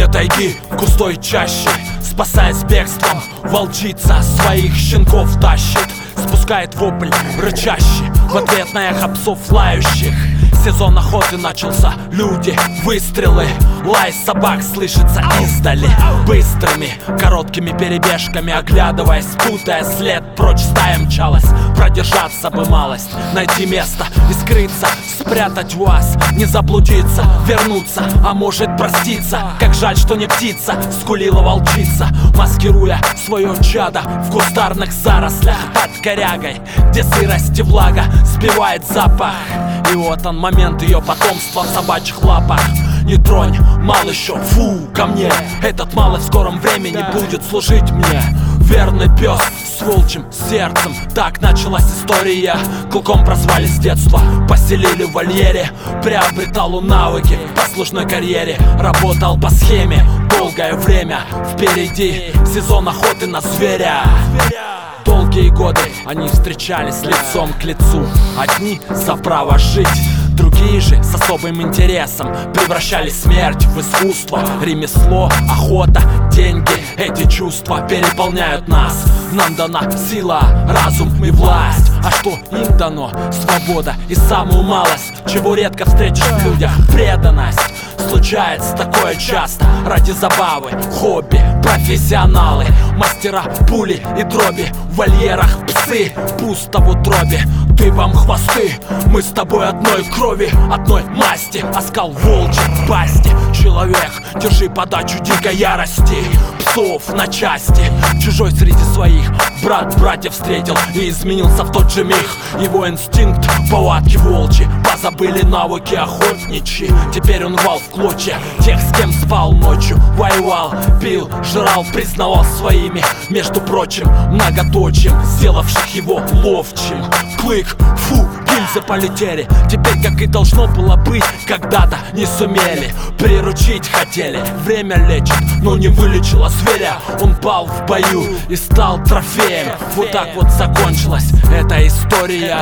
глубине тайги, в густой чаще, спасаясь бегством, волчица своих щенков тащит, спускает вопль рычащий в ответ на эхо псов лающих. Сезон охоты начался, люди, выстрелы, лай собак слышится издали. Быстрыми, короткими перебежками, оглядываясь, путая след, прочь стая мчалась. Продержаться бы малость, найти место и скрыться, спрятать вас, не заблудиться, вернуться, а может проститься. Как жаль, что не птица, скулила волчица, маскируя свое чадо в кустарных зарослях под корягой, где сырость и влага сбивает запах. И вот он, момент ее потомства в собачьих лапах. Не тронь, мал еще, фу, ко мне. Этот малый в скором времени будет служить мне. Верный пес с волчьим сердцем. Так началась история. Клыком прозвали с детства, поселили в вольере. Приобретал он навыки в послужной карьере. Работал по схеме долгое время. Впереди сезон охоты на зверя. Долгие годы они встречались лицом к лицу. Одни за право жить, другие же с особым интересом превращали смерть в искусство. Ремесло, охота, деньги, эти чувства переполняют нас. Нам дана сила, разум и власть. А что им дано? Свобода и самую малость, чего редко встретишь в людях: преданность. Случается такое часто ради забавы, хобби, профессионалы, мастера пули и дроби. В вольерах псы, пусто в утробе, дыбом хвосты. Мы с тобой одной крови, одной масти, оскал волчий в пасти. Человек, держи подачу дикой ярости, псов на части. Чужой среди своих, брат братьев встретил и изменился в тот же миг. Его инстинкт, повадки волчьи, позабыли навыки охотничьи. Теперь он рвал в клочья тех, с кем спал ночью, воевал, пил, жрал, признавал своими, между прочим, многоточием, сделавших его ловчим. Клык, фу, гильзы полетели. Теперь, как и должно было быть, когда-то не сумели. Приручить хотели, время лечит, но не вылечило зверя. Он пал в бою и стал трофеем. Вот так вот закончилась эта история.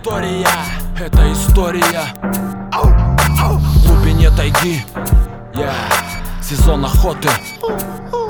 Это история в глубине тайги. Сезон охоты.